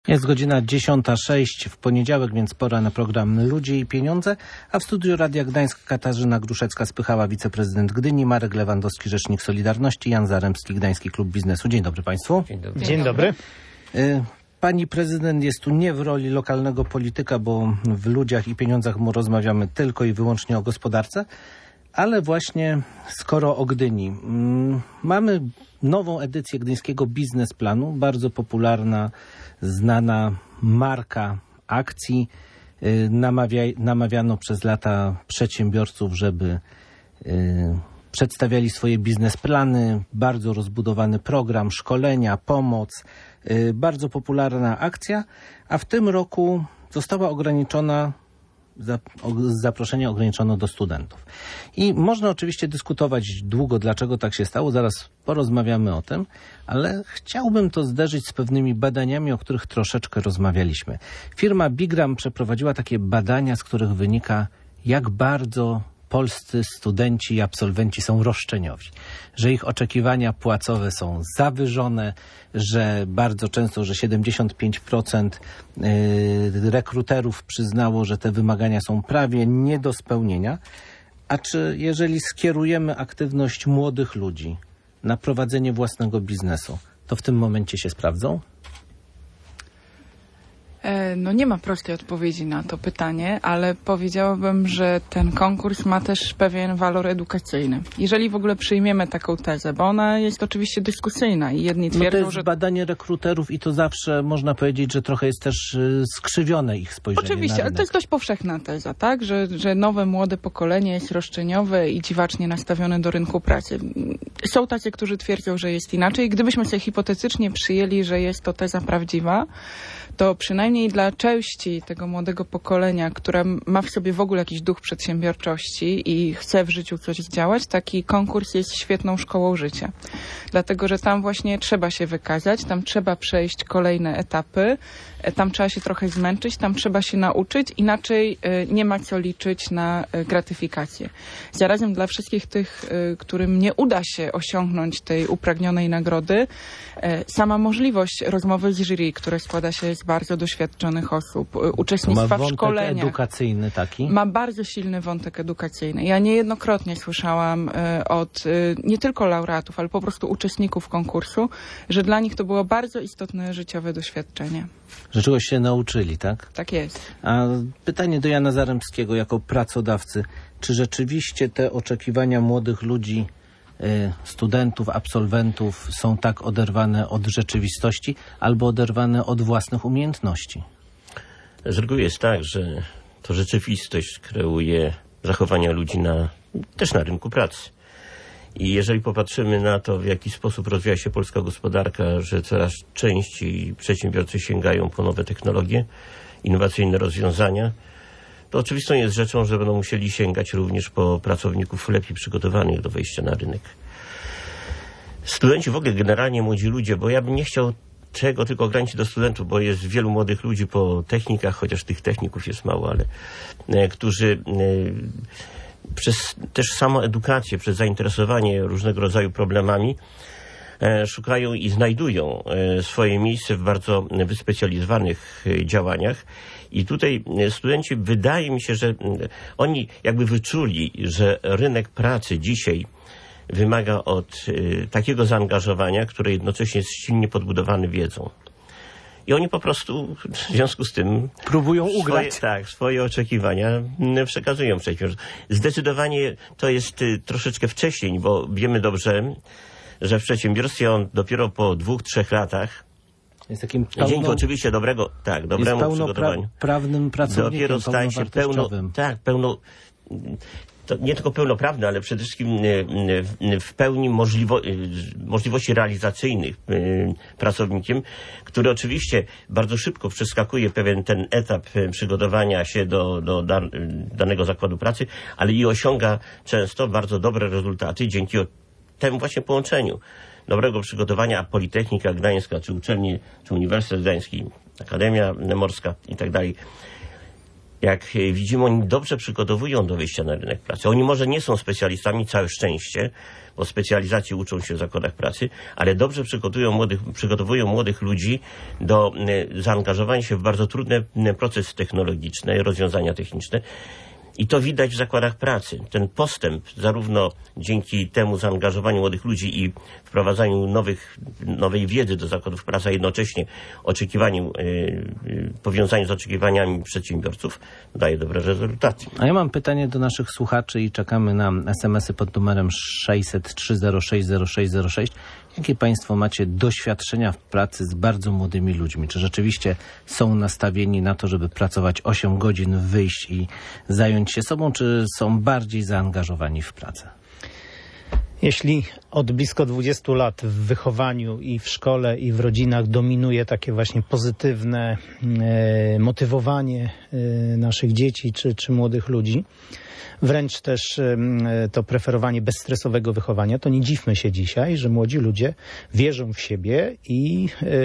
Jest godzina 10:06 w poniedziałek, więc pora na program Ludzie i Pieniądze, a w studiu Radia Gdańsk Katarzyna Gruszecka-Spychała, wiceprezydent Gdyni, Marek Lewandowski, rzecznik Solidarności, Jan Zaremski, Gdański Klub Biznesu. Dzień dobry Państwu. Dzień dobry. Dzień dobry. Pani prezydent jest tu nie w roli lokalnego polityka, bo w Ludziach i Pieniądzach rozmawiamy tylko i wyłącznie o gospodarce, ale właśnie skoro o Gdyni. Mamy nową edycję Gdyńskiego Biznesplanu, bardzo popularna, znana marka akcji. Namawiano przez lata przedsiębiorców, żeby przedstawiali swoje biznesplany, bardzo rozbudowany program, szkolenia, pomoc, bardzo popularna akcja, a w tym roku została ograniczona, zaproszenie ograniczono do studentów. I można oczywiście dyskutować długo, dlaczego tak się stało, zaraz porozmawiamy o tym, ale chciałbym to zderzyć z pewnymi badaniami, o których troszeczkę rozmawialiśmy. Firma Bigram przeprowadziła takie badania, z których wynika, jak bardzo polscy studenci i absolwenci są roszczeniowi, że ich oczekiwania płacowe są zawyżone, że bardzo często, że 75% rekruterów przyznało, że te wymagania są prawie nie do spełnienia. A czy jeżeli skierujemy aktywność młodych ludzi na prowadzenie własnego biznesu, to w tym momencie się sprawdzą? No nie ma prostej odpowiedzi na to pytanie, ale powiedziałabym, że ten konkurs ma też pewien walor edukacyjny. Jeżeli w ogóle przyjmiemy taką tezę, bo ona jest oczywiście dyskusyjna i jedni twierdzą, to jest że badanie rekruterów i to zawsze można powiedzieć, że trochę jest też skrzywione ich spojrzenie na oczywiście, rynek. ale to jest dość powszechna teza, tak? Że nowe, młode pokolenie jest roszczeniowe i dziwacznie nastawione do rynku pracy. Są tacy, którzy twierdzą, że jest inaczej. Gdybyśmy sobie hipotetycznie przyjęli, że jest to teza prawdziwa, to przynajmniej dla części tego młodego pokolenia, które ma w sobie w ogóle jakiś duch przedsiębiorczości i chce w życiu coś zdziałać, taki konkurs jest świetną szkołą życia. Dlatego, że tam właśnie trzeba się wykazać, tam trzeba przejść kolejne etapy, tam trzeba się trochę zmęczyć, tam trzeba się nauczyć, inaczej nie ma co liczyć na gratyfikację. Zarazem dla wszystkich tych, którym nie uda się osiągnąć tej upragnionej nagrody, sama możliwość rozmowy z jury, które składa się z bardzo doświadczonych osób, uczestnictwa w szkoleniach. Ma edukacyjny taki? Ma bardzo silny wątek edukacyjny. Ja niejednokrotnie słyszałam od nie tylko laureatów, ale po prostu uczestników konkursu, że dla nich to było bardzo istotne życiowe doświadczenie. Że czegoś się nauczyli, tak? Tak jest. A pytanie do Jana Zaremskiego jako pracodawcy. Czy rzeczywiście te oczekiwania młodych ludzi, studentów, absolwentów są tak oderwane od rzeczywistości albo oderwane od własnych umiejętności? Z reguły jest tak, że to rzeczywistość kreuje zachowania ludzi też na rynku pracy. I jeżeli popatrzymy na to, w jaki sposób rozwija się polska gospodarka, że coraz częściej przedsiębiorcy sięgają po nowe technologie, innowacyjne rozwiązania, to oczywistą jest rzeczą, że będą musieli sięgać również po pracowników lepiej przygotowanych do wejścia na rynek. Studenci w ogóle, generalnie młodzi ludzie, bo ja bym nie chciał tego tylko ograniczyć do studentów, bo jest wielu młodych ludzi po technikach, chociaż tych techników jest mało, ale którzy przez też samą edukację, przez zainteresowanie różnego rodzaju problemami szukają i znajdują swoje miejsce w bardzo wyspecjalizowanych działaniach. I tutaj studenci, wydaje mi się, że oni jakby wyczuli, że rynek pracy dzisiaj wymaga od takiego zaangażowania, które jednocześnie jest silnie podbudowany wiedzą. I oni po prostu w związku z tym próbują ugrać. Swoje oczekiwania przekazują przedsiębiorstwu. Zdecydowanie to jest troszeczkę wcześniej, bo wiemy dobrze, że w przedsiębiorstwie on dopiero po 2-3 latach, jest takim dzięki oczywiście dobremu przygotowaniu, prawnym pracownikiem, dopiero staje się to nie tylko pełnoprawny, ale przede wszystkim w pełni możliwości realizacyjnych pracownikiem, który oczywiście bardzo szybko przeskakuje pewien ten etap przygotowania się do danego zakładu pracy, ale i osiąga często bardzo dobre rezultaty dzięki temu właśnie połączeniu dobrego przygotowania, a Politechnika Gdańska, czy uczelnie, czy Uniwersytet Gdański, Akademia Morska i tak dalej, Jak widzimy, oni dobrze przygotowują do wyjścia na rynek pracy. Oni może nie są specjalistami, całe szczęście, bo specjalizacji uczą się w zakładach pracy, ale dobrze przygotowują młodych ludzi do zaangażowania się w bardzo trudne procesy technologiczne, rozwiązania techniczne. I to widać w zakładach pracy. Ten postęp, zarówno dzięki temu zaangażowaniu młodych ludzi i wprowadzaniu nowej wiedzy do zakładów pracy, a jednocześnie powiązaniu z oczekiwaniami przedsiębiorców, daje dobre rezultaty. A ja mam pytanie do naszych słuchaczy i czekamy na SMS-y pod numerem 600-306-0606. Jakie Państwo macie doświadczenia w pracy z bardzo młodymi ludźmi? Czy rzeczywiście są nastawieni na to, żeby pracować 8 godzin, wyjść i zająć się sobą, czy są bardziej zaangażowani w pracę? Jeśli od blisko 20 lat w wychowaniu i w szkole i w rodzinach dominuje takie właśnie pozytywne motywowanie naszych dzieci czy młodych ludzi, wręcz też to preferowanie bezstresowego wychowania, to nie dziwmy się dzisiaj, że młodzi ludzie wierzą w siebie i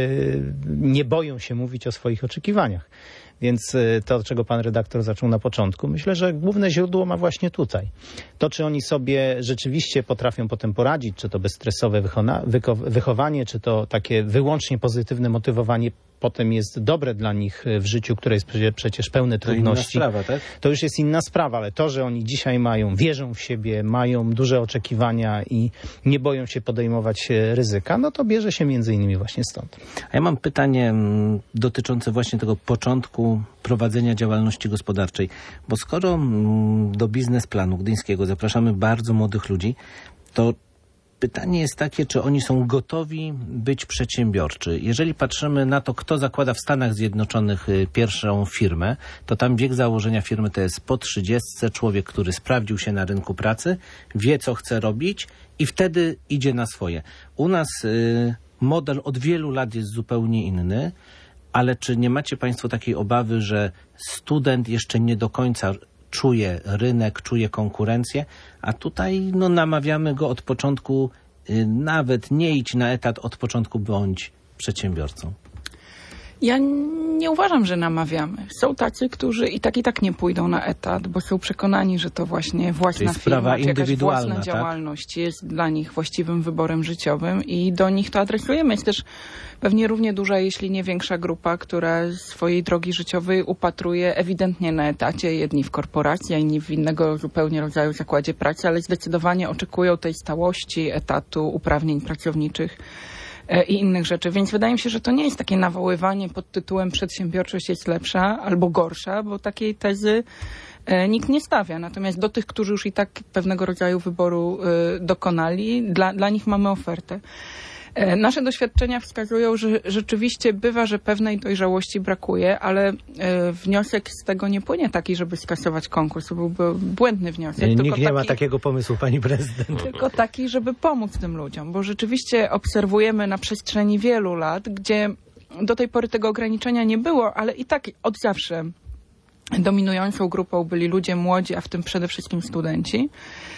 nie boją się mówić o swoich oczekiwaniach. Więc to, czego pan redaktor zaczął na początku, myślę, że główne źródło ma właśnie tutaj. To, czy oni sobie rzeczywiście potrafią potem poradzić, czy to bezstresowe wychowanie, czy to takie wyłącznie pozytywne motywowanie potem jest dobre dla nich w życiu, które jest przecież pełne trudności. To inna sprawa, tak? To już jest inna sprawa, ale to, że oni dzisiaj wierzą w siebie, mają duże oczekiwania i nie boją się podejmować ryzyka, no to bierze się między innymi właśnie stąd. A ja mam pytanie dotyczące właśnie tego początku prowadzenia działalności gospodarczej, bo skoro do biznesplanu gdyńskiego zapraszamy bardzo młodych ludzi, to pytanie jest takie, czy oni są gotowi być przedsiębiorczy. Jeżeli patrzymy na to, kto zakłada w Stanach Zjednoczonych pierwszą firmę, to tam wiek założenia firmy to jest po 30, człowiek, który sprawdził się na rynku pracy, wie, co chce robić i wtedy idzie na swoje. U nas model od wielu lat jest zupełnie inny, ale czy nie macie Państwo takiej obawy, że student jeszcze nie do końca czuje rynek, czuje konkurencję, a tutaj namawiamy go od początku, nawet nie idź na etat, od początku bądź przedsiębiorcą. Ja nie uważam, że namawiamy. Są tacy, którzy i tak nie pójdą na etat, bo są przekonani, że to właśnie własna firma, czy jakaś własna działalność jest dla nich właściwym wyborem życiowym i do nich to adresujemy. Jest też pewnie równie duża, jeśli nie większa grupa, która swojej drogi życiowej upatruje ewidentnie na etacie. Jedni w korporacji, a inni w innego zupełnie rodzaju zakładzie pracy, ale zdecydowanie oczekują tej stałości, etatu, uprawnień pracowniczych i innych rzeczy. Więc wydaje mi się, że to nie jest takie nawoływanie pod tytułem przedsiębiorczość jest lepsza albo gorsza, bo takiej tezy nikt nie stawia. Natomiast do tych, którzy już i tak pewnego rodzaju wyboru dokonali, dla nich mamy ofertę. Nasze doświadczenia wskazują, że rzeczywiście bywa, że pewnej dojrzałości brakuje, ale wniosek z tego nie płynie taki, żeby skasować konkurs. To byłby błędny wniosek. Nikt nie ma takiego pomysłu, pani prezydent. Tylko taki, żeby pomóc tym ludziom, bo rzeczywiście obserwujemy na przestrzeni wielu lat, gdzie do tej pory tego ograniczenia nie było, ale i tak od zawsze dominującą grupą byli ludzie młodzi, a w tym przede wszystkim studenci,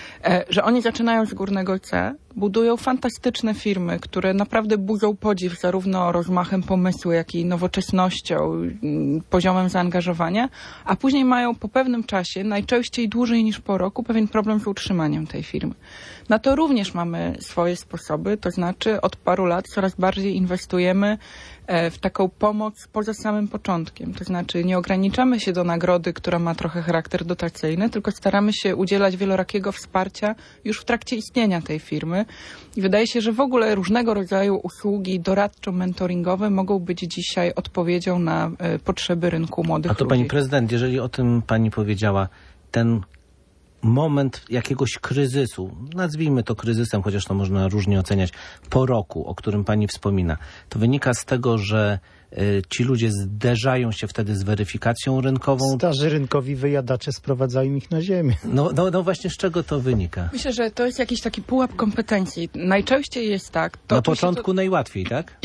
że oni zaczynają z górnego C, budują fantastyczne firmy, które naprawdę budzą podziw zarówno rozmachem pomysłu, jak i nowoczesnością, poziomem zaangażowania, a później mają po pewnym czasie, najczęściej dłużej niż po roku, pewien problem z utrzymaniem tej firmy. Na to również mamy swoje sposoby, to znaczy od paru lat coraz bardziej inwestujemy w taką pomoc poza samym początkiem. To znaczy nie ograniczamy się do nagrody, która ma trochę charakter dotacyjny, tylko staramy się udzielać wielorakiego wsparcia już w trakcie istnienia tej firmy. I wydaje się, że w ogóle różnego rodzaju usługi doradczo-mentoringowe mogą być dzisiaj odpowiedzią na potrzeby rynku młodych ludzi. A to pani prezydent, jeżeli o tym pani powiedziała, ten moment jakiegoś kryzysu, nazwijmy to kryzysem, chociaż to można różnie oceniać, po roku, o którym pani wspomina, to wynika z tego, że ci ludzie zderzają się wtedy z weryfikacją rynkową. Starzy rynkowi wyjadacze sprowadzają ich na ziemię. No właśnie, z czego to wynika? Myślę, że to jest jakiś taki pułap kompetencji. Najczęściej jest tak. Na początku najłatwiej, tak?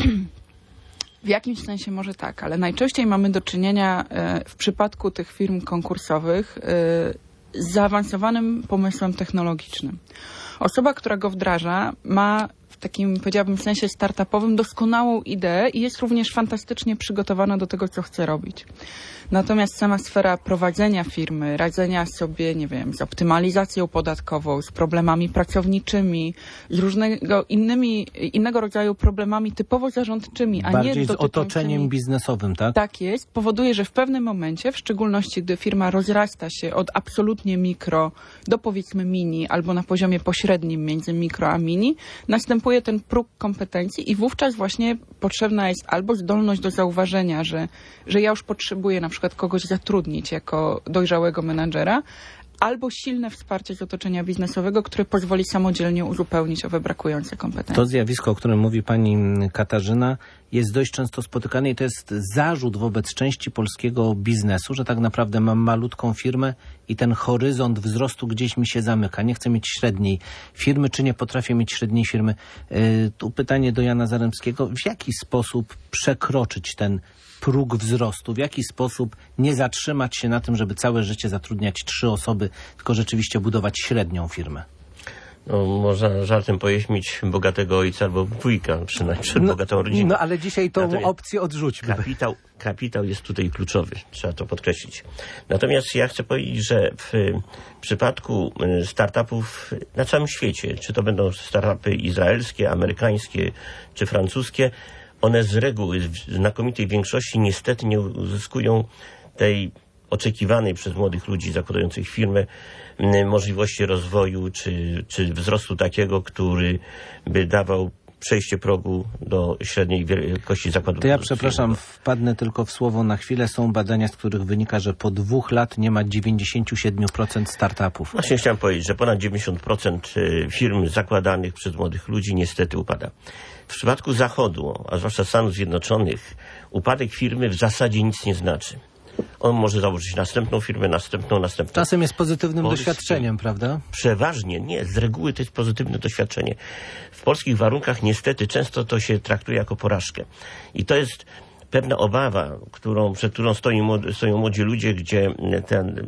W jakimś sensie może tak, ale najczęściej mamy do czynienia w przypadku tych firm konkursowych z zaawansowanym pomysłem technologicznym. osoba, która go wdraża, ma w takim, powiedziałabym, sensie startupowym doskonałą ideę i jest również fantastycznie przygotowana do tego, co chce robić. Natomiast sama sfera prowadzenia firmy, radzenia sobie, nie wiem, z optymalizacją podatkową, z problemami pracowniczymi, z innego rodzaju problemami typowo zarządczymi, a bardziej nie z otoczeniem biznesowym, tak? Tak jest. Powoduje, że w pewnym momencie, w szczególności gdy firma rozrasta się od absolutnie mikro do powiedzmy mini, albo na poziomie pośrednim między mikro a mini, następuje ten próg kompetencji i wówczas właśnie potrzebna jest albo zdolność do zauważenia, że ja już potrzebuję na przykład kogoś zatrudnić jako dojrzałego menadżera, albo silne wsparcie z otoczenia biznesowego, które pozwoli samodzielnie uzupełnić owe brakujące kompetencje. To zjawisko, o którym mówi pani Katarzyna, jest dość często spotykane i to jest zarzut wobec części polskiego biznesu, że tak naprawdę mam malutką firmę i ten horyzont wzrostu gdzieś mi się zamyka. Nie chcę mieć średniej firmy, czy nie potrafię mieć średniej firmy. Tu pytanie do Jana Zaremskiego. W jaki sposób przekroczyć ten próg wzrostu? W jaki sposób nie zatrzymać się na tym, żeby całe życie zatrudniać 3 osoby, tylko rzeczywiście budować średnią firmę? No, można żartem powiedzieć mieć bogatego ojca albo wujka, przynajmniej przed bogatą rodzinę. No ale dzisiaj tą opcję odrzućmy. Kapitał jest tutaj kluczowy, trzeba to podkreślić. Natomiast ja chcę powiedzieć, że w przypadku startupów na całym świecie, czy to będą startupy izraelskie, amerykańskie, czy francuskie, one z reguły, w znakomitej większości niestety nie uzyskują tej oczekiwanej przez młodych ludzi zakładających firmę możliwości rozwoju czy wzrostu takiego, który by dawał przejście progu do średniej wielkości zakładu. To ja przepraszam, wpadnę tylko w słowo na chwilę. Są badania, z których wynika, że po 2 lat nie ma 97% startupów. Właśnie chciałem powiedzieć, że ponad 90% firm zakładanych przez młodych ludzi niestety upada. W przypadku Zachodu, a zwłaszcza Stanów Zjednoczonych, upadek firmy w zasadzie nic nie znaczy. On może założyć następną firmę, następną. Czasem jest pozytywnym doświadczeniem, prawda? Przeważnie nie. Z reguły to jest pozytywne doświadczenie. W polskich warunkach niestety często to się traktuje jako porażkę. I to jest pewna obawa, przed którą stoją młodzi ludzie, gdzie ten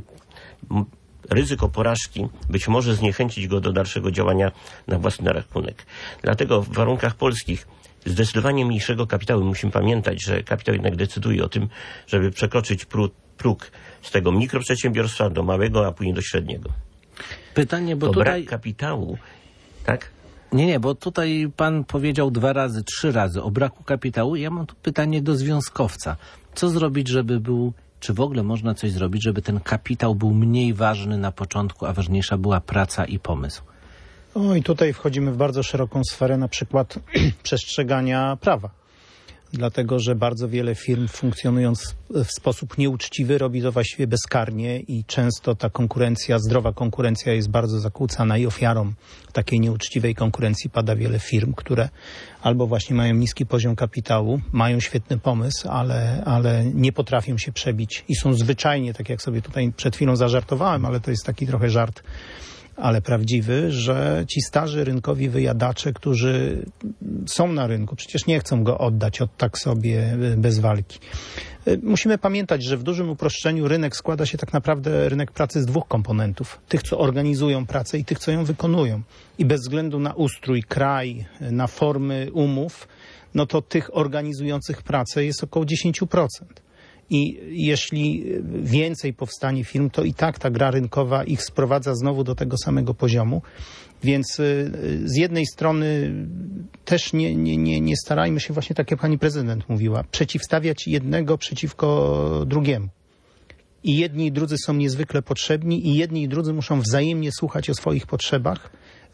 ryzyko porażki być może zniechęcić go do dalszego działania na własny rachunek. Dlatego w warunkach polskich zdecydowanie mniejszego kapitału. Musimy pamiętać, że kapitał jednak decyduje o tym, żeby przekroczyć próg z tego mikroprzedsiębiorstwa do małego, a później do średniego. Pytanie, bo to tutaj... brak kapitału, tak? Nie, bo tutaj pan powiedział 2 razy, 3 razy o braku kapitału. Ja mam tu pytanie do związkowca. Co zrobić, żeby był, czy w ogóle można coś zrobić, żeby ten kapitał był mniej ważny na początku, a ważniejsza była praca i pomysł? O, i tutaj wchodzimy w bardzo szeroką sferę na przykład przestrzegania prawa. Dlatego, że bardzo wiele firm funkcjonując w sposób nieuczciwy robi to właściwie bezkarnie i często ta konkurencja, zdrowa konkurencja jest bardzo zakłócana i ofiarą takiej nieuczciwej konkurencji pada wiele firm, które albo właśnie mają niski poziom kapitału, mają świetny pomysł, ale nie potrafią się przebić i są zwyczajnie, tak jak sobie tutaj przed chwilą zażartowałem, ale to jest taki trochę żart, ale prawdziwy, że ci starzy rynkowi wyjadacze, którzy są na rynku, przecież nie chcą go oddać tak sobie bez walki. Musimy pamiętać, że w dużym uproszczeniu rynek składa się tak naprawdę, rynek pracy z 2 komponentów. Tych, co organizują pracę i tych, co ją wykonują. I bez względu na ustrój, kraj, na formy umów, no to tych organizujących pracę jest około 10%. I jeśli więcej powstanie firm, to i tak ta gra rynkowa ich sprowadza znowu do tego samego poziomu. Więc z jednej strony też nie starajmy się właśnie, tak jak pani prezydent mówiła, przeciwstawiać jednego przeciwko drugiemu. I jedni i drudzy są niezwykle potrzebni i jedni i drudzy muszą wzajemnie słuchać o swoich potrzebach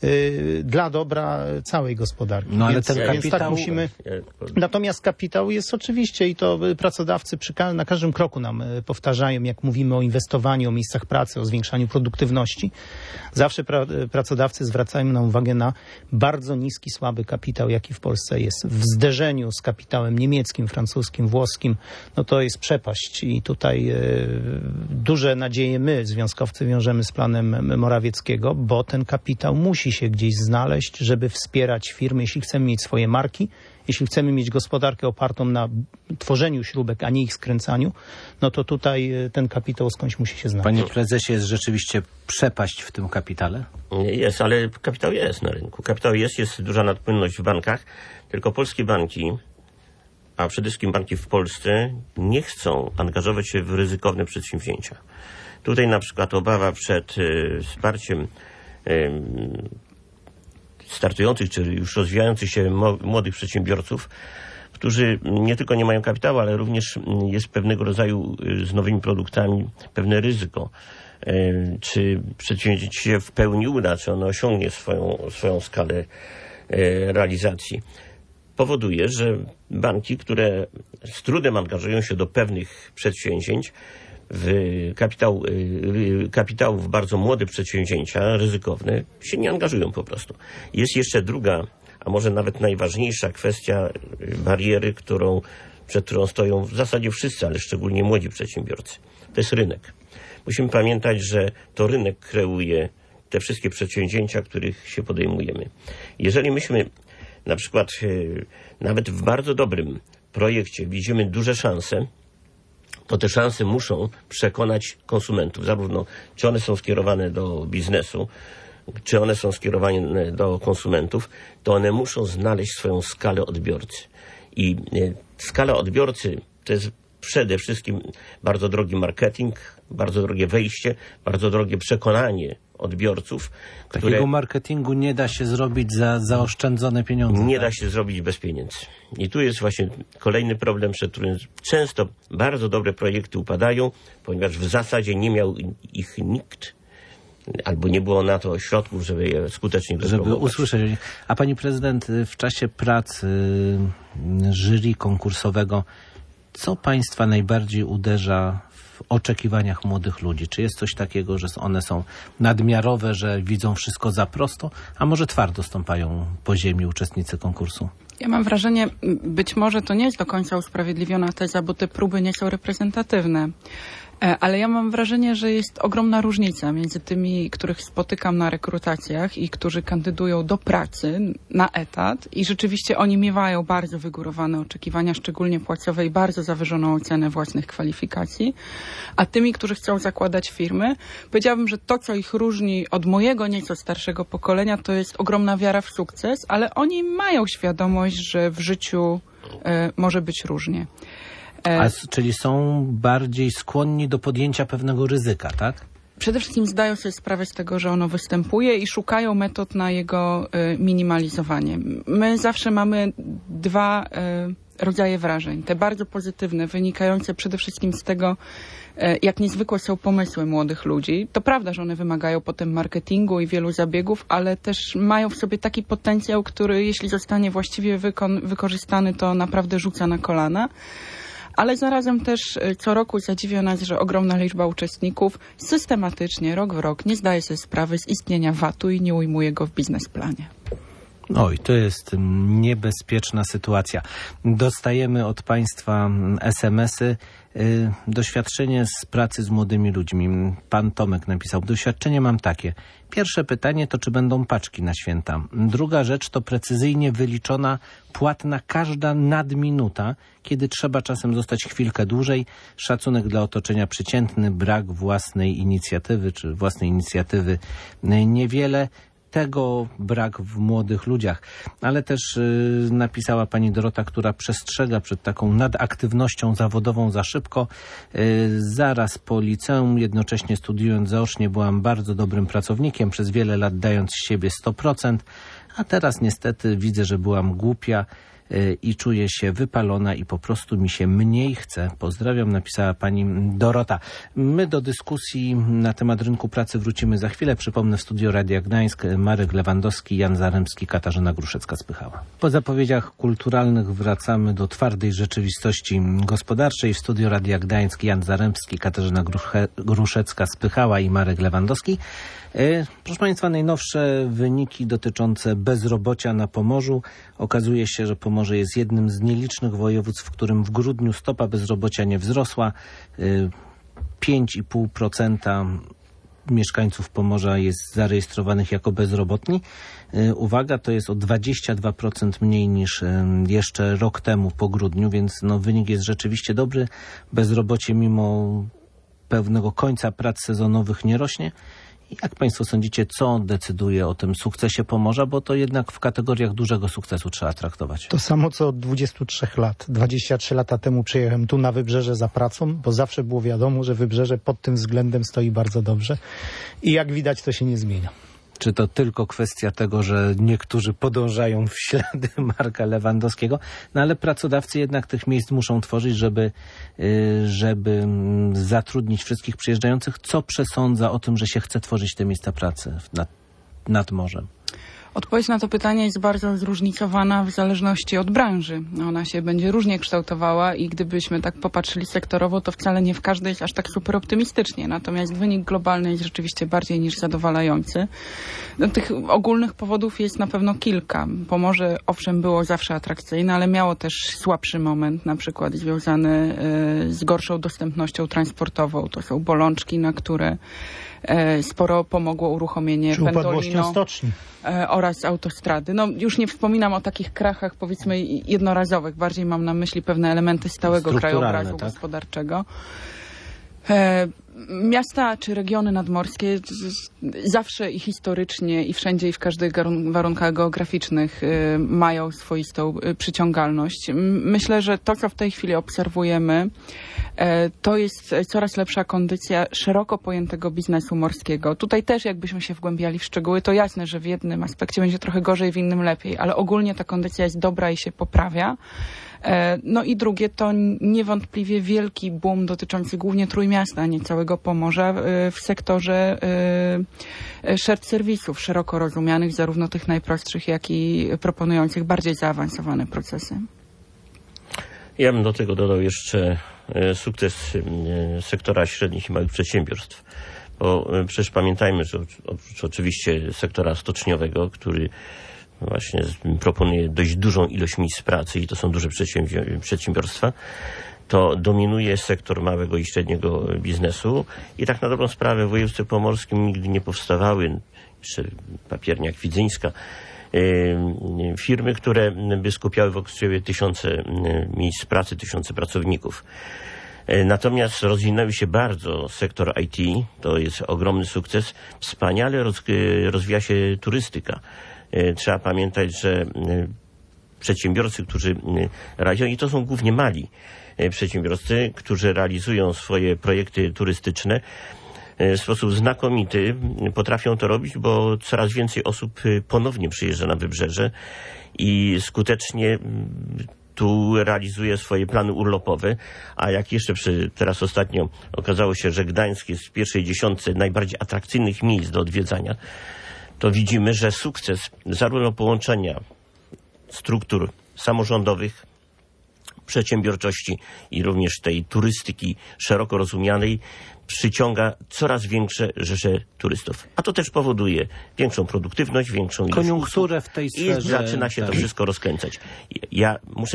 dla dobra całej gospodarki. No ale ten więc tak musimy. Natomiast kapitał jest oczywiście i to pracodawcy na każdym kroku nam powtarzają, jak mówimy o inwestowaniu, o miejscach pracy, o zwiększaniu produktywności. Zawsze pracodawcy zwracają nam uwagę na bardzo niski, słaby kapitał, jaki w Polsce jest. W zderzeniu z kapitałem niemieckim, francuskim, włoskim, no to jest przepaść i tutaj duże nadzieje my, związkowcy, wiążemy z planem Morawieckiego, bo ten kapitał musi musi się gdzieś znaleźć, żeby wspierać firmy, jeśli chcemy mieć swoje marki, jeśli chcemy mieć gospodarkę opartą na tworzeniu śrubek, a nie ich skręcaniu, no to tutaj ten kapitał skądś musi się znaleźć. Panie prezesie, jest rzeczywiście przepaść w tym kapitale? Jest, ale kapitał jest na rynku. Kapitał jest duża nadpłynność w bankach, tylko polskie banki, a przede wszystkim banki w Polsce, nie chcą angażować się w ryzykowne przedsięwzięcia. Tutaj na przykład obawa przed wsparciem startujących czy już rozwijających się młodych przedsiębiorców, którzy nie tylko nie mają kapitału, ale również jest pewnego rodzaju z nowymi produktami pewne ryzyko. Czy przedsięwzięcie się w pełni uda, czy ono osiągnie swoją skalę realizacji. Powoduje, że banki, które z trudem angażują się do pewnych przedsięwzięć, kapitału w bardzo młode przedsięwzięcia ryzykowne się nie angażują po prostu. Jest jeszcze druga, a może nawet najważniejsza kwestia bariery, przed którą stoją w zasadzie wszyscy, ale szczególnie młodzi przedsiębiorcy. To jest rynek. Musimy pamiętać, że to rynek kreuje te wszystkie przedsięwzięcia, których się podejmujemy. Jeżeli myśmy na przykład nawet w bardzo dobrym projekcie widzimy duże szanse, to te szanse muszą przekonać konsumentów, zarówno czy one są skierowane do biznesu, czy one są skierowane do konsumentów, to one muszą znaleźć swoją skalę odbiorcy. I skala odbiorcy to jest przede wszystkim bardzo drogi marketing, bardzo drogie wejście, bardzo drogie przekonanie odbiorców. Takiego marketingu nie da się zrobić za zaoszczędzone pieniądze. Nie da się zrobić bez pieniędzy. I tu jest właśnie kolejny problem, przed którym często bardzo dobre projekty upadają, ponieważ w zasadzie nie miał ich nikt, albo nie było na to środków, żeby je skutecznie żeby usłyszeć. A pani prezydent, w czasie pracy jury konkursowego, co państwa najbardziej uderza w oczekiwaniach młodych ludzi? Czy jest coś takiego, że one są nadmiarowe, że widzą wszystko za prosto, a może twardo stąpają po ziemi uczestnicy konkursu? Ja mam wrażenie, być może to nie jest do końca usprawiedliwiona teza, bo te próby nie są reprezentatywne. Ale ja mam wrażenie, że jest ogromna różnica między tymi, których spotykam na rekrutacjach i którzy kandydują do pracy na etat i rzeczywiście oni miewają bardzo wygórowane oczekiwania, szczególnie płacowe i bardzo zawyżoną ocenę własnych kwalifikacji, a tymi, którzy chcą zakładać firmy, powiedziałabym, że to, co ich różni od mojego nieco starszego pokolenia, to jest ogromna wiara w sukces, ale oni mają świadomość, że w życiu może być różnie. Czyli są bardziej skłonni do podjęcia pewnego ryzyka, tak? Przede wszystkim zdają sobie sprawę z tego, że ono występuje i szukają metod na jego minimalizowanie. My zawsze mamy dwa rodzaje wrażeń. Te bardzo pozytywne, wynikające przede wszystkim z tego, jak niezwykłe są pomysły młodych ludzi. To prawda, że one wymagają potem marketingu i wielu zabiegów, ale też mają w sobie taki potencjał, który jeśli zostanie właściwie wykorzystany, to naprawdę rzuca na kolana. Ale zarazem też co roku zadziwia nas, że ogromna liczba uczestników systematycznie, rok w rok, nie zdaje sobie sprawy z istnienia VAT-u i nie ujmuje go w biznesplanie. Oj, to jest niebezpieczna sytuacja. Dostajemy od państwa SMS-y. Doświadczenie z pracy z młodymi ludźmi. Pan Tomek napisał, doświadczenie mam takie. Pierwsze pytanie to, czy będą paczki na święta. Druga rzecz to precyzyjnie wyliczona płatna każda nadminuta, kiedy trzeba czasem zostać chwilkę dłużej. Szacunek dla otoczenia przeciętny, brak własnej inicjatywy, czy własnej inicjatywy niewiele. Tego brak w młodych ludziach. Ale też napisała pani Dorota, która przestrzega przed taką nadaktywnością zawodową za szybko. Zaraz po liceum, jednocześnie studiując zaocznie, byłam bardzo dobrym pracownikiem, przez wiele lat dając z siebie 100%, a teraz niestety widzę, że byłam głupia i czuję się wypalona i po prostu mi się mniej chce. Pozdrawiam, napisała pani Dorota. My do dyskusji na temat rynku pracy wrócimy za chwilę. Przypomnę, w studio Radia Gdańsk Marek Lewandowski, Jan Zaremski, Katarzyna Gruszecka-Spychała. Po zapowiedziach kulturalnych wracamy do twardej rzeczywistości gospodarczej. W studio Radia Gdańsk Jan Zaremski, Katarzyna Gruszecka-Spychała i Marek Lewandowski. Proszę państwa, najnowsze wyniki dotyczące bezrobocia na Pomorzu. Okazuje się, że Pomorze jest jednym z nielicznych województw, w którym w grudniu stopa bezrobocia nie wzrosła. 5,5% mieszkańców Pomorza jest zarejestrowanych jako bezrobotni. Uwaga, to jest o 22% mniej niż jeszcze rok temu po grudniu, więc wynik jest rzeczywiście dobry. Bezrobocie mimo pewnego końca prac sezonowych nie rośnie. Jak Państwo sądzicie, co decyduje o tym sukcesie Pomorza? Bo to jednak w kategoriach dużego sukcesu trzeba traktować. To samo co od 23 lat. 23 lata temu przyjechałem tu na Wybrzeże za pracą, bo zawsze było wiadomo, że Wybrzeże pod tym względem stoi bardzo dobrze. I jak widać, to się nie zmienia. Czy to tylko kwestia tego, że niektórzy podążają w ślady Marka Lewandowskiego? Ale pracodawcy jednak tych miejsc muszą tworzyć, żeby zatrudnić wszystkich przyjeżdżających. Co przesądza o tym, że się chce tworzyć te miejsca pracy nad morzem? Odpowiedź na to pytanie jest bardzo zróżnicowana w zależności od branży. Ona się będzie różnie kształtowała i gdybyśmy tak popatrzyli sektorowo, to wcale nie w każdej jest aż tak super optymistycznie. Natomiast wynik globalny jest rzeczywiście bardziej niż zadowalający. Tych ogólnych powodów jest na pewno kilka. Pomorze owszem było zawsze atrakcyjne, ale miało też słabszy moment, na przykład związany z gorszą dostępnością transportową. To są bolączki, na które sporo pomogło uruchomienie Pendolino stoczni oraz autostrady. Już nie wspominam o takich krachach, powiedzmy, jednorazowych. Bardziej mam na myśli pewne elementy stałego krajobrazu gospodarczego. Miasta czy regiony nadmorskie zawsze i historycznie i wszędzie i w każdych warunkach geograficznych mają swoistą przyciągalność. Myślę, że to, co w tej chwili obserwujemy, to jest coraz lepsza kondycja szeroko pojętego biznesu morskiego. Tutaj też jakbyśmy się wgłębiali w szczegóły, to jasne, że w jednym aspekcie będzie trochę gorzej, w innym lepiej, ale ogólnie ta kondycja jest dobra i się poprawia. I drugie to niewątpliwie wielki boom dotyczący głównie Trójmiasta, a nie całego Pomorza w sektorze shared serwisów szeroko rozumianych, zarówno tych najprostszych, jak i proponujących bardziej zaawansowane procesy. Ja bym do tego dodał jeszcze sukces sektora średnich i małych przedsiębiorstw. Bo przecież pamiętajmy, że oprócz oczywiście sektora stoczniowego, który właśnie proponuje dość dużą ilość miejsc pracy i to są duże przedsiębiorstwa, to dominuje sektor małego i średniego biznesu i tak na dobrą sprawę w województwie pomorskim nigdy nie powstawały, jeszcze Papiernia Kwidzyńska, firmy, które by skupiały wokół siebie tysiące miejsc pracy, tysiące pracowników. Natomiast rozwinęły się bardzo sektor IT, to jest ogromny sukces, wspaniale rozwija się turystyka. Trzeba pamiętać, że przedsiębiorcy, którzy realizują, i to są głównie mali przedsiębiorcy, którzy realizują swoje projekty turystyczne, w sposób znakomity potrafią to robić, bo coraz więcej osób ponownie przyjeżdża na Wybrzeże i skutecznie tu realizuje swoje plany urlopowe, a jak jeszcze teraz ostatnio okazało się, że Gdańsk jest w pierwszej dziesiątce najbardziej atrakcyjnych miejsc do odwiedzania, to widzimy, że sukces zarówno połączenia struktur samorządowych, przedsiębiorczości i również tej turystyki szeroko rozumianej przyciąga coraz większe rzesze turystów. A to też powoduje większą produktywność, większą ilość koniunkturę w tej sferze. I zaczyna się to wszystko rozkręcać. Ja muszę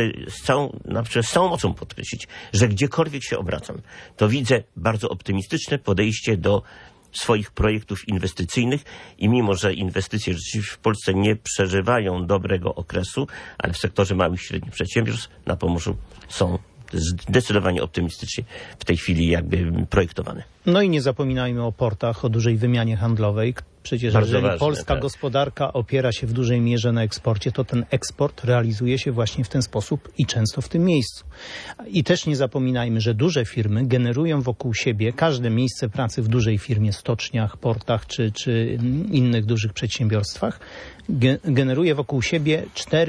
z całą mocą podkreślić, że gdziekolwiek się obracam, to widzę bardzo optymistyczne podejście do swoich projektów inwestycyjnych i mimo, że inwestycje rzeczywiście w Polsce nie przeżywają dobrego okresu, ale w sektorze małych i średnich przedsiębiorstw na Pomorzu są zdecydowanie optymistycznie w tej chwili jakby projektowane. No i nie zapominajmy o portach, o dużej wymianie handlowej. Przecież bardzo jeżeli ważne, polska gospodarka opiera się w dużej mierze na eksporcie, to ten eksport realizuje się właśnie w ten sposób i często w tym miejscu. I też nie zapominajmy, że duże firmy generują wokół siebie każde miejsce pracy w dużej firmie, stoczniach, portach czy innych dużych przedsiębiorstwach. Generuje wokół siebie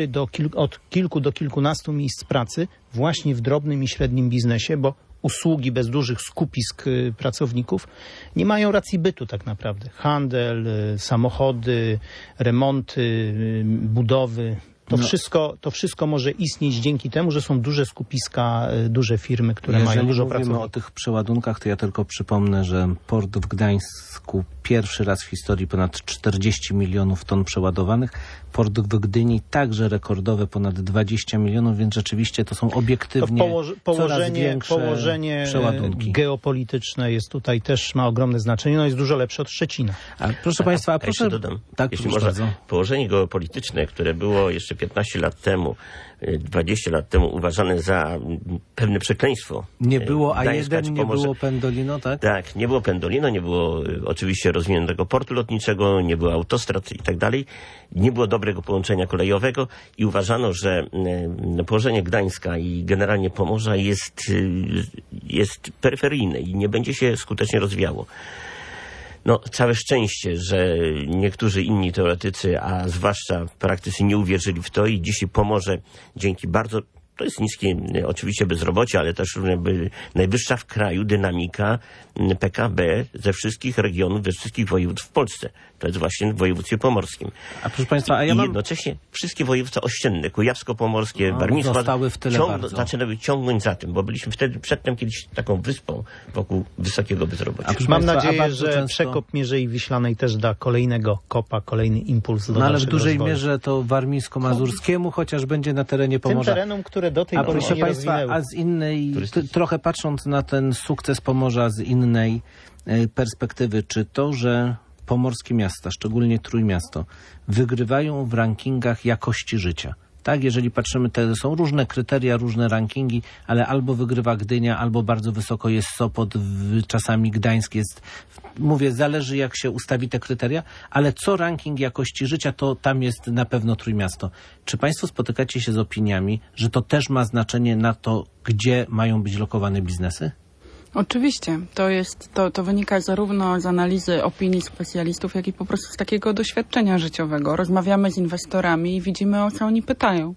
od kilku do kilkunastu miejsc pracy właśnie w drobnym i średnim biznesie, bo usługi bez dużych skupisk pracowników nie mają racji bytu tak naprawdę. Handel, samochody, remonty, budowy, To wszystko może istnieć dzięki temu, że są duże skupiska, duże firmy, które mają dużo pracowników. Jeżeli mówimy o tych przeładunkach, to ja tylko przypomnę, że port w Gdańsku pierwszy raz w historii ponad 40 milionów ton przeładowanych. Port w Gdyni także rekordowe ponad 20 milionów, więc rzeczywiście to są obiektywnie coraz większe przeładunki. Geopolityczne jest tutaj też ma ogromne znaczenie. No jest dużo lepsze od Szczecina. Proszę Państwa, proszę dodam, tak, jeśli można, położenie geopolityczne, które było jeszcze 15 lat temu, 20 lat temu uważane za pewne przekleństwo. Nie było A1, nie było Pendolino, tak? Tak, nie było Pendolino, nie było oczywiście rozwiniętego portu lotniczego, nie było autostrad i tak dalej, nie było dobrego połączenia kolejowego i uważano, że położenie Gdańska i generalnie Pomorza jest peryferyjne i nie będzie się skutecznie rozwijało. No, całe szczęście, że niektórzy inni teoretycy, a zwłaszcza praktycy nie uwierzyli w to i dzisiaj Pomorze dzięki bardzo, to jest niskie oczywiście bezrobocie, ale też najwyższa w kraju dynamika PKB ze wszystkich regionów, ze wszystkich województw w Polsce. To jest właśnie w województwie pomorskim. A proszę Państwa, I jednocześnie wszystkie województwa ościenne, kujawsko-pomorskie, warmińsko-mazurskie zaczynały ciągnąć za tym, bo byliśmy wtedy przedtem kiedyś taką wyspą wokół wysokiego bezrobocia. Mam nadzieję, że przekop Mierzei Wiślanej też da kolejnego kopa, kolejny impuls do ale w dużej rozwoju. Mierze to warmińsko-mazurskiemu, chociaż będzie na terenie Pomorza. Tym terenom, które do tej pory się nie rozwinęły. A z innej, trochę patrząc na ten sukces Pomorza z innej perspektywy, czy to, że pomorskie miasta, szczególnie Trójmiasto, wygrywają w rankingach jakości życia. Tak, jeżeli patrzymy, to są różne kryteria, różne rankingi, ale albo wygrywa Gdynia, albo bardzo wysoko jest Sopot, czasami Gdańsk jest, mówię, zależy jak się ustawi te kryteria, ale co ranking jakości życia, to tam jest na pewno Trójmiasto. Czy Państwo spotykacie się z opiniami, że to też ma znaczenie na to, gdzie mają być lokowane biznesy? Oczywiście. To wynika zarówno z analizy opinii specjalistów, jak i po prostu z takiego doświadczenia życiowego. Rozmawiamy z inwestorami i widzimy, o co oni pytają.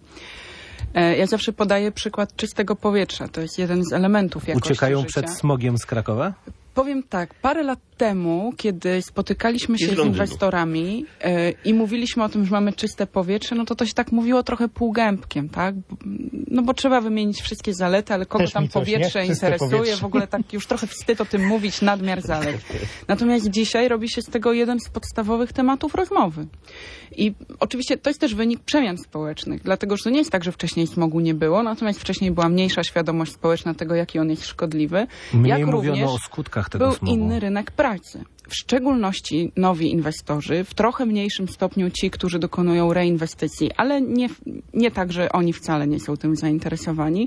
Ja zawsze podaję przykład czystego powietrza. To jest jeden z elementów jakości Uciekają życia. przed smogiem z Krakowa? Powiem tak, parę lat temu, kiedy spotykaliśmy się z inwestorami i mówiliśmy o tym, że mamy czyste powietrze, no to się tak mówiło trochę półgębkiem, tak? No bo trzeba wymienić wszystkie zalety, ale kogo tam powietrze interesuje, powietrze. W ogóle tak już trochę wstyd o tym mówić, nadmiar zalet. Natomiast dzisiaj robi się z tego jeden z podstawowych tematów rozmowy. I oczywiście to jest też wynik przemian społecznych, dlatego że to nie jest tak, że wcześniej smogu nie było, natomiast wcześniej była mniejsza świadomość społeczna tego, jaki on jest szkodliwy. Mniej mówiono o skutkach tego był smogu. Inny rynek pracy. W szczególności nowi inwestorzy, w trochę mniejszym stopniu ci, którzy dokonują reinwestycji, ale nie tak, że oni wcale nie są tym zainteresowani,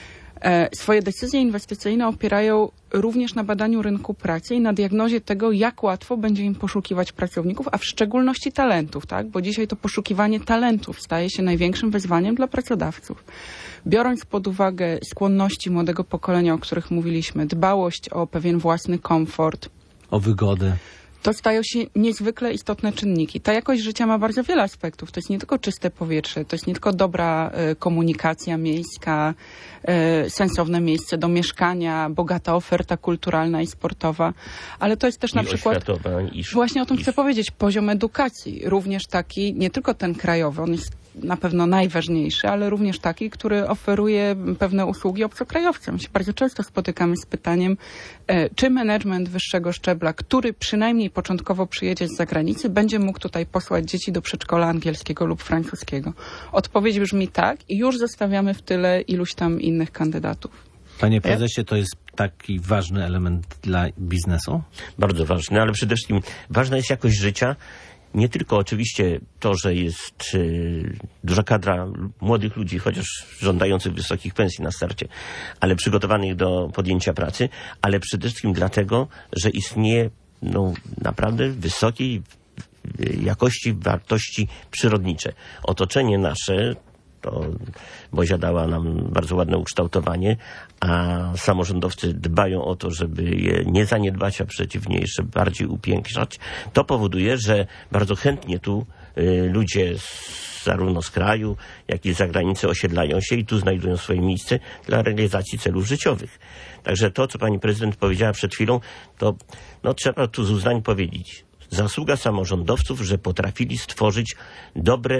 swoje decyzje inwestycyjne opierają również na badaniu rynku pracy i na diagnozie tego, jak łatwo będzie im poszukiwać pracowników, a w szczególności talentów, tak? Bo dzisiaj to poszukiwanie talentów staje się największym wyzwaniem dla pracodawców. Biorąc pod uwagę skłonności młodego pokolenia, o których mówiliśmy, dbałość o pewien własny komfort, o wygodę. To stają się niezwykle istotne czynniki. Ta jakość życia ma bardzo wiele aspektów. To jest nie tylko czyste powietrze, to jest nie tylko dobra komunikacja miejska, sensowne miejsce do mieszkania, bogata oferta kulturalna i sportowa, ale to jest też na przykład, właśnie o tym chcę powiedzieć, poziom edukacji. Również taki, nie tylko ten krajowy, on jest na pewno najważniejszy, ale również taki, który oferuje pewne usługi obcokrajowcom. My się bardzo często spotykamy z pytaniem, czy management wyższego szczebla, który przynajmniej początkowo przyjedzie z zagranicy, będzie mógł tutaj posłać dzieci do przedszkola angielskiego lub francuskiego. Odpowiedź brzmi tak i już zostawiamy w tyle iluś tam innych kandydatów. Panie prezesie, to jest taki ważny element dla biznesu? Bardzo ważny, ale przede wszystkim ważna jest jakość życia. Nie tylko oczywiście to, że jest duża kadra młodych ludzi, chociaż żądających wysokich pensji na starcie, ale przygotowanych do podjęcia pracy, ale przede wszystkim dlatego, że istnieje naprawdę wysokiej jakości wartości przyrodnicze. Otoczenie nasze, to Bozia dała nam bardzo ładne ukształtowanie, a samorządowcy dbają o to, żeby je nie zaniedbać, a przeciwnie jeszcze bardziej upiększać. To powoduje, że bardzo chętnie tu ludzie zarówno z kraju, jak i z zagranicy osiedlają się i tu znajdują swoje miejsce dla realizacji celów życiowych. Także to, co pani prezydent powiedziała przed chwilą, to trzeba tu z uznaniem powiedzieć. Zasługa samorządowców, że potrafili stworzyć dobre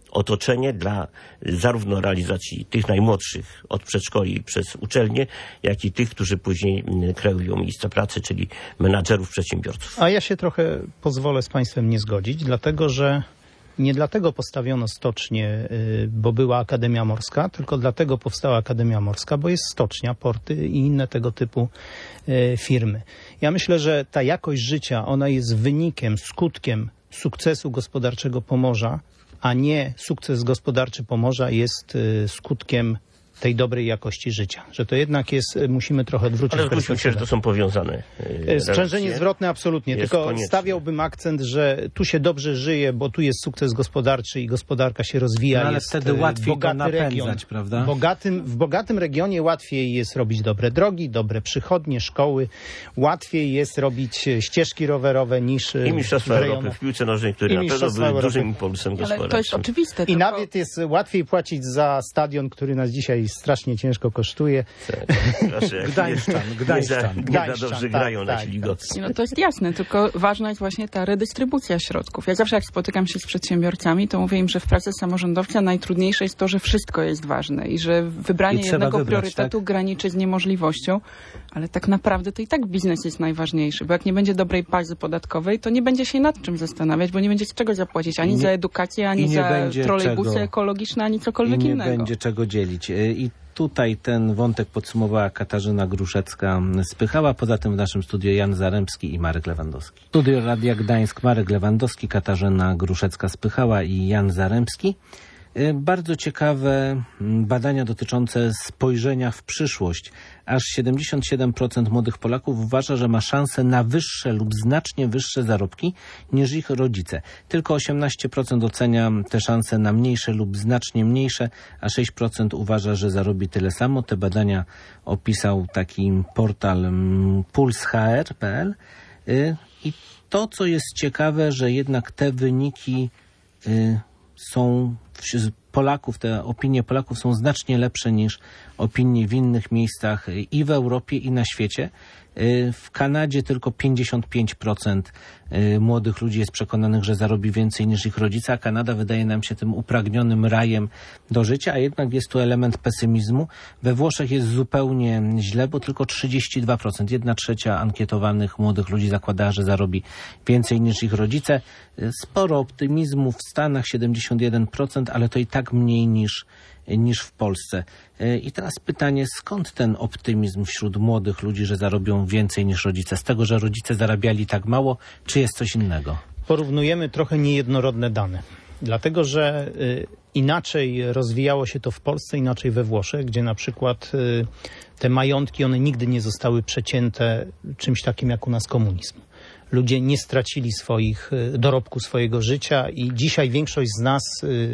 otoczenie dla zarówno realizacji tych najmłodszych od przedszkoli przez uczelnie, jak i tych, którzy później kreują miejsca pracy, czyli menadżerów, przedsiębiorców. A ja się trochę pozwolę z państwem nie zgodzić, dlatego że nie dlatego postawiono stocznię, bo była Akademia Morska, tylko dlatego powstała Akademia Morska, bo jest stocznia, porty i inne tego typu firmy. Ja myślę, że ta jakość życia, ona jest wynikiem, skutkiem sukcesu gospodarczego Pomorza, a nie sukces gospodarczy Pomorza jest skutkiem tej dobrej jakości życia. Że to jednak jest, musimy trochę odwrócić perspektywę. Ale zgłosił się, że to są powiązane Sprzężenie zwrotne absolutnie, tylko konieczne. stawiałbym akcent, że tu się dobrze żyje, bo tu jest sukces gospodarczy i gospodarka się rozwija. No, ale jest wtedy łatwiej go napędzać, region. prawda? W bogatym regionie łatwiej jest robić dobre drogi, dobre przychodnie, szkoły. Łatwiej jest robić ścieżki rowerowe niż i Mistrzostwa Europy w piłce nożnej, które na pewno były dużym impulsem gospodarczym. Ale to jest oczywiste. I tylko... nawet jest łatwiej płacić za stadion, który nas dzisiaj strasznie ciężko kosztuje. Gdańszczan. Nie za dobrze grają nasi ligowcy. No to jest jasne, tylko ważna jest właśnie ta redystrybucja środków. Ja zawsze jak spotykam się z przedsiębiorcami, to mówię im, że w pracy samorządowca najtrudniejsze jest to, że wszystko jest ważne i że wybranie jednego priorytetu graniczy z niemożliwością, ale tak naprawdę to i tak biznes jest najważniejszy, bo jak nie będzie dobrej bazy podatkowej, to nie będzie się nad czym zastanawiać, bo nie będzie z czego zapłacić ani za edukację, ani za trolejbusy ekologiczne, ani cokolwiek innego. Nie będzie czego dzielić. I tutaj ten wątek podsumowała Katarzyna Gruszecka-Spychała. Poza tym w naszym studiu Jan Zaremski i Marek Lewandowski. Studio Radia Gdańsk, Marek Lewandowski, Katarzyna Gruszecka-Spychała i Jan Zaremski. Bardzo ciekawe badania dotyczące spojrzenia w przyszłość. Aż 77% młodych Polaków uważa, że ma szansę na wyższe lub znacznie wyższe zarobki niż ich rodzice. Tylko 18% ocenia te szanse na mniejsze lub znacznie mniejsze, a 6% uważa, że zarobi tyle samo. Te badania opisał taki portal pulshr.pl. I to, co jest ciekawe, że jednak te wyniki są Polaków, te opinie Polaków są znacznie lepsze niż opinie w innych miejscach i w Europie, i na świecie. W Kanadzie tylko 55% młodych ludzi jest przekonanych, że zarobi więcej niż ich rodzice, a Kanada wydaje nam się tym upragnionym rajem do życia, a jednak jest tu element pesymizmu. We Włoszech jest zupełnie źle, bo tylko 32%, 1/3 ankietowanych młodych ludzi zakłada, że zarobi więcej niż ich rodzice. Sporo optymizmu w Stanach, 71%, ale to i tak mniej niż w Polsce. I teraz pytanie, skąd ten optymizm wśród młodych ludzi, że zarobią więcej niż rodzice? Z tego, że rodzice zarabiali tak mało, czy jest coś innego? Porównujemy trochę niejednorodne dane. Dlatego, że inaczej rozwijało się to w Polsce, inaczej we Włoszech, gdzie na przykład te majątki, one nigdy nie zostały przecięte czymś takim jak u nas komunizm. Ludzie nie stracili dorobku swojego życia i dzisiaj większość z nas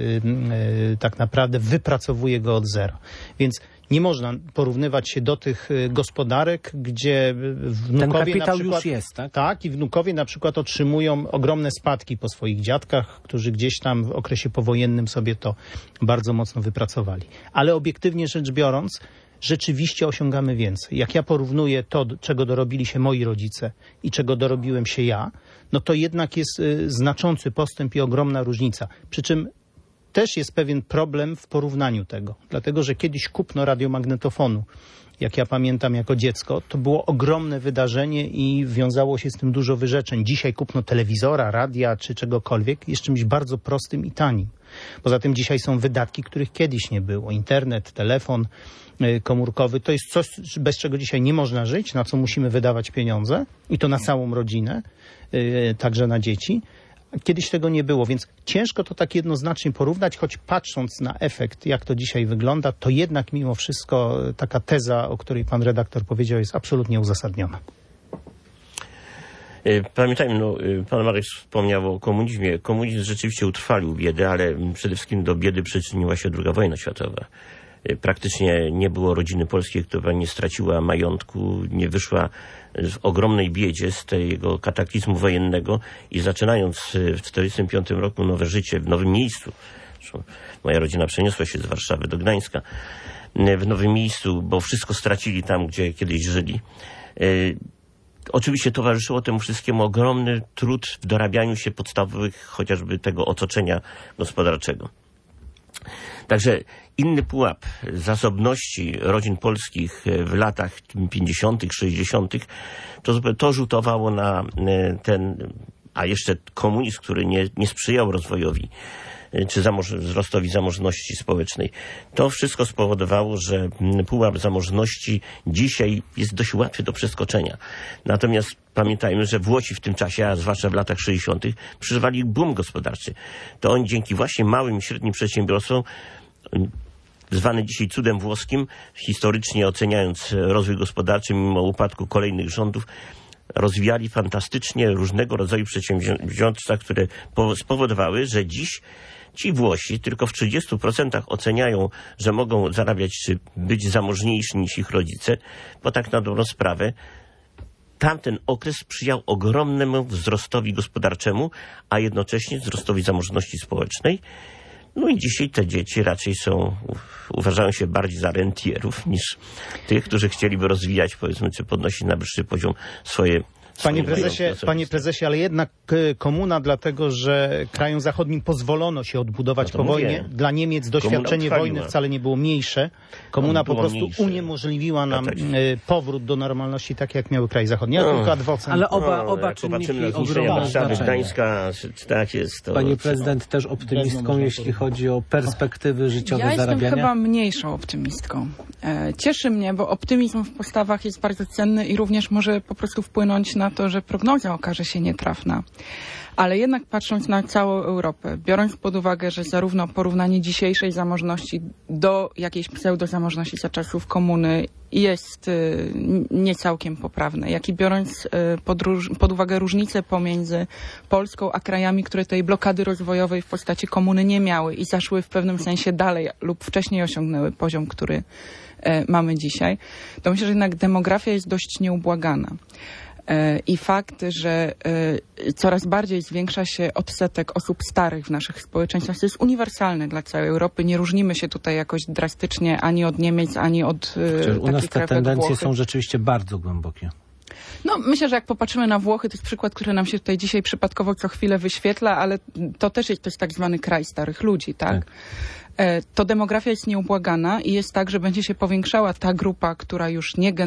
tak naprawdę wypracowuje go od zera. Więc nie można porównywać się do tych gospodarek, gdzie wnukowie ten kapitał na przykład, już jest, tak? Tak, i wnukowie na przykład otrzymują ogromne spadki po swoich dziadkach, którzy gdzieś tam w okresie powojennym sobie to bardzo mocno wypracowali. Ale obiektywnie rzecz biorąc, rzeczywiście osiągamy więcej. Jak ja porównuję to, czego dorobili się moi rodzice i czego dorobiłem się ja, no to jednak jest znaczący postęp i ogromna różnica. Przy czym też jest pewien problem w porównaniu tego. Dlatego, że kiedyś kupno radiomagnetofonu, jak ja pamiętam jako dziecko, to było ogromne wydarzenie i wiązało się z tym dużo wyrzeczeń. Dzisiaj kupno telewizora, radia czy czegokolwiek jest czymś bardzo prostym i tanim. Poza tym dzisiaj są wydatki, których kiedyś nie było. Internet, telefon komórkowy to jest coś, bez czego dzisiaj nie można żyć, na co musimy wydawać pieniądze i to na całą rodzinę, także na dzieci. Kiedyś tego nie było, więc ciężko to tak jednoznacznie porównać, choć patrząc na efekt, jak to dzisiaj wygląda, to jednak mimo wszystko taka teza, o której pan redaktor powiedział, jest absolutnie uzasadniona. Pamiętajmy, pan Marek wspomniał o komunizmie. Komunizm rzeczywiście utrwalił biedę, ale przede wszystkim do biedy przyczyniła się II wojna światowa. Praktycznie nie było rodziny polskiej, która nie straciła majątku, nie wyszła w ogromnej biedzie z tego kataklizmu wojennego i zaczynając w 1945 roku nowe życie w nowym miejscu. Moja rodzina przeniosła się z Warszawy do Gdańska. W nowym miejscu, bo wszystko stracili tam, gdzie kiedyś żyli. Oczywiście towarzyszyło temu wszystkiemu ogromny trud w dorabianiu się podstawowych, chociażby tego otoczenia gospodarczego. Także inny pułap zasobności rodzin polskich w latach 50., 60. to rzutowało na ten, a jeszcze komunizm, który nie sprzyjał rozwojowi czy wzrostowi zamożności społecznej. To wszystko spowodowało, że pułap zamożności dzisiaj jest dość łatwy do przeskoczenia. Natomiast pamiętajmy, że Włosi w tym czasie, a zwłaszcza w latach 60., przeżywali boom gospodarczy. To oni dzięki właśnie małym i średnim przedsiębiorstwom, zwany dzisiaj cudem włoskim, historycznie oceniając rozwój gospodarczy mimo upadku kolejnych rządów, rozwijali fantastycznie różnego rodzaju przedsięwzięcia, które spowodowały, że dziś ci Włosi tylko w 30% oceniają, że mogą zarabiać czy być zamożniejsi niż ich rodzice, bo tak na dobrą sprawę tamten okres sprzyjał ogromnemu wzrostowi gospodarczemu, a jednocześnie wzrostowi zamożności społecznej. No i dzisiaj te dzieci raczej uważają się bardziej za rentierów niż tych, którzy chcieliby rozwijać, powiedzmy, czy podnosić na wyższy poziom swoje Panie prezesie, ale jednak komuna, dlatego że krajom zachodnim pozwolono się odbudować po wojnie. Dla Niemiec doświadczenie wojny wcale nie było mniejsze. Komuna po prostu uniemożliwiła nam powrót do normalności, tak jak miały kraje zachodnie. Tylko adwocem. Ale oba czynniki ogromne znaczenie. Gdańska, tak jest. To Pani prezydent też optymistką, jeśli chodzi o perspektywy życiowe zarabiania? Ja jestem chyba mniejszą optymistką. Cieszy mnie, bo optymizm w postawach jest bardzo cenny i również może po prostu wpłynąć na to, że prognoza okaże się nietrafna. Ale jednak patrząc na całą Europę, biorąc pod uwagę, że zarówno porównanie dzisiejszej zamożności do jakiejś pseudozamożności za czasów komuny jest nie całkiem poprawne, jak i biorąc pod uwagę różnice pomiędzy Polską a krajami, które tej blokady rozwojowej w postaci komuny nie miały i zaszły w pewnym sensie dalej lub wcześniej osiągnęły poziom, który mamy dzisiaj, to myślę, że jednak demografia jest dość nieubłagana. I fakt, że coraz bardziej zwiększa się odsetek osób starych w naszych społeczeństwach, to jest uniwersalne dla całej Europy. Nie różnimy się tutaj jakoś drastycznie ani od Niemiec, ani od u nas te tendencje Włochy. są rzeczywiście bardzo głębokie. No, myślę, że jak popatrzymy na Włochy, to jest przykład, który nam się tutaj dzisiaj przypadkowo co chwilę wyświetla, ale to też jest tak zwany kraj starych ludzi, tak? To demografia jest nieubłagana i jest tak, że będzie się powiększała ta grupa, która już nie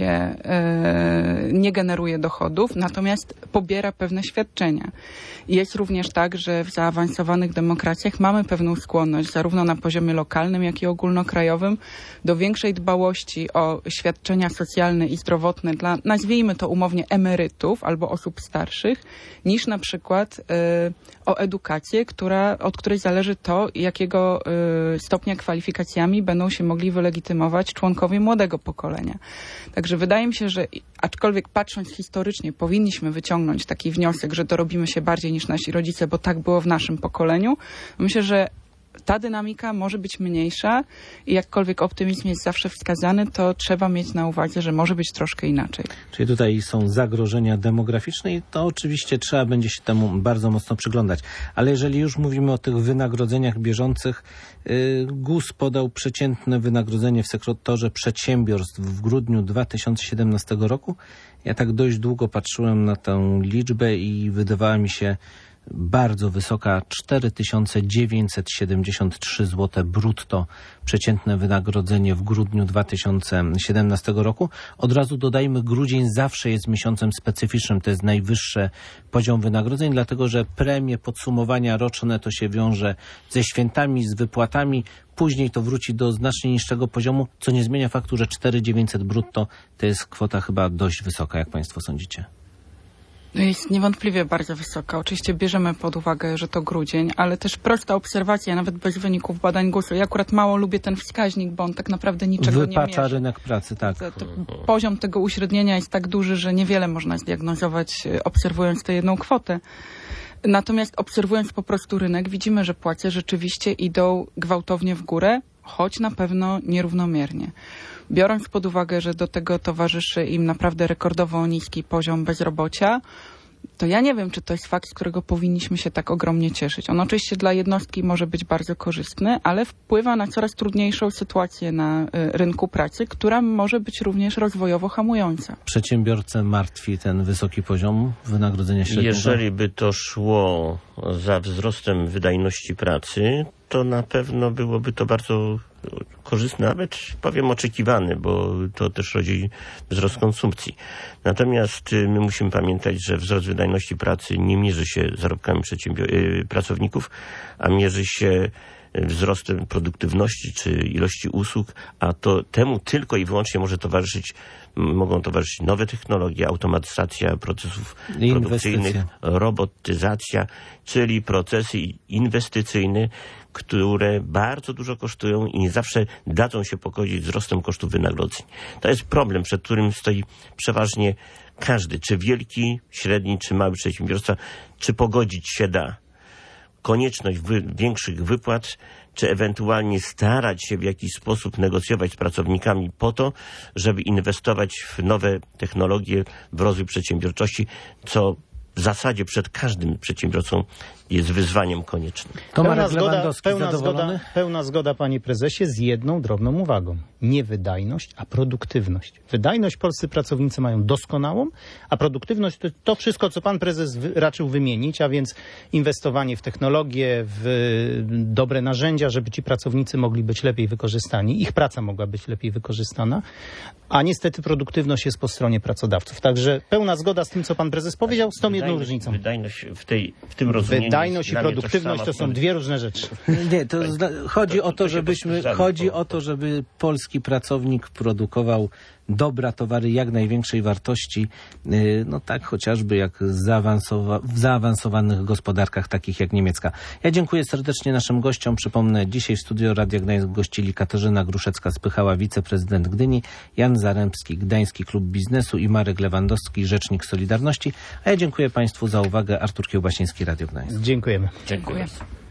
generuje dochodów, natomiast pobiera pewne świadczenia. Jest również tak, że w zaawansowanych demokracjach mamy pewną skłonność, zarówno na poziomie lokalnym, jak i ogólnokrajowym, do większej dbałości o świadczenia socjalne i zdrowotne dla, nazwijmy to umownie, emerytów albo osób starszych, niż na przykład o edukację, od której zależy to, jakiego stopnia kwalifikacjami będą się mogli wylegitymować członkowie młodego pokolenia. Także wydaje mi się, że aczkolwiek patrząc historycznie powinniśmy wyciągnąć taki wniosek, że dorobimy się bardziej niż nasi rodzice, bo tak było w naszym pokoleniu. Myślę, że ta dynamika może być mniejsza i jakkolwiek optymizm jest zawsze wskazany, to trzeba mieć na uwadze, że może być troszkę inaczej. Czyli tutaj są zagrożenia demograficzne i to oczywiście trzeba będzie się temu bardzo mocno przyglądać. Ale jeżeli już mówimy o tych wynagrodzeniach bieżących, GUS podał przeciętne wynagrodzenie w sektorze przedsiębiorstw w grudniu 2017 roku. Ja tak dość długo patrzyłem na tę liczbę i wydawała mi się bardzo wysoka, 4973 zł brutto przeciętne wynagrodzenie w grudniu 2017 roku. Od razu dodajmy, grudzień zawsze jest miesiącem specyficznym, to jest najwyższy poziom wynagrodzeń, dlatego że premie, podsumowania roczne to się wiąże ze świętami, z wypłatami, później to wróci do znacznie niższego poziomu, co nie zmienia faktu, że 4900 brutto to jest kwota chyba dość wysoka, jak Państwo sądzicie? Jest niewątpliwie bardzo wysoka. Oczywiście bierzemy pod uwagę, że to grudzień, ale też prosta obserwacja, nawet bez wyników badań GUS-u. Ja akurat mało lubię ten wskaźnik, bo on tak naprawdę niczego nie mierzy. Wypacza rynek pracy, tak. Poziom tego uśrednienia jest tak duży, że niewiele można zdiagnozować, obserwując tę jedną kwotę. Natomiast obserwując po prostu rynek, widzimy, że płace rzeczywiście idą gwałtownie w górę, choć na pewno nierównomiernie. Biorąc pod uwagę, że do tego towarzyszy im naprawdę rekordowo niski poziom bezrobocia, to ja nie wiem, czy to jest fakt, z którego powinniśmy się tak ogromnie cieszyć. On oczywiście dla jednostki może być bardzo korzystny, ale wpływa na coraz trudniejszą sytuację na rynku pracy, która może być również rozwojowo hamująca. Przedsiębiorcę martwi ten wysoki poziom wynagrodzenia średniego? Jeżeli by to szło za wzrostem wydajności pracy, to na pewno byłoby to bardzo korzystne, nawet powiem oczekiwane, bo to też rodzi wzrost konsumpcji. Natomiast my musimy pamiętać, że wzrost wydajności pracy nie mierzy się zarobkami pracowników, a mierzy się wzrostem produktywności czy ilości usług, a to temu tylko i wyłącznie mogą towarzyszyć nowe technologie, automatyzacja procesów produkcyjnych, robotyzacja, czyli procesy inwestycyjne, które bardzo dużo kosztują i nie zawsze dadzą się pogodzić z wzrostem kosztów wynagrodzeń. To jest problem, przed którym stoi przeważnie każdy, czy wielki, średni, czy mały przedsiębiorca, czy pogodzić się da konieczność większych wypłat, czy ewentualnie starać się w jakiś sposób negocjować z pracownikami po to, żeby inwestować w nowe technologie, w rozwój przedsiębiorczości, co w zasadzie przed każdym przedsiębiorcą jest wyzwaniem koniecznym. Pełna zgoda, panie prezesie, z jedną drobną uwagą. Nie wydajność, a produktywność. Wydajność polscy pracownicy mają doskonałą, a produktywność to wszystko, co pan prezes raczył wymienić, a więc inwestowanie w technologię, w dobre narzędzia, żeby ci pracownicy mogli być lepiej wykorzystani, ich praca mogła być lepiej wykorzystana, a niestety produktywność jest po stronie pracodawców. Także pełna zgoda z tym, co pan prezes powiedział, z tą jedną różnicą. Wydajność w tym rozumieniu. Wydajność i produktywność to są dwie różne rzeczy. Nie, to chodzi o to, żeby polski pracownik produkował dobra towary jak największej wartości, no tak chociażby jak w zaawansowanych gospodarkach takich jak niemiecka. Ja dziękuję serdecznie naszym gościom. Przypomnę, dzisiaj w studio Radia Gdańsk gościli Katarzyna Gruszecka-Spychała, wiceprezydent Gdyni, Jan Zarembski, Gdański Klub Biznesu i Marek Lewandowski, rzecznik Solidarności. A ja dziękuję Państwu za uwagę. Artur Kiełbasiński, Radio Gdańsk. Dziękujemy. Dziękuję.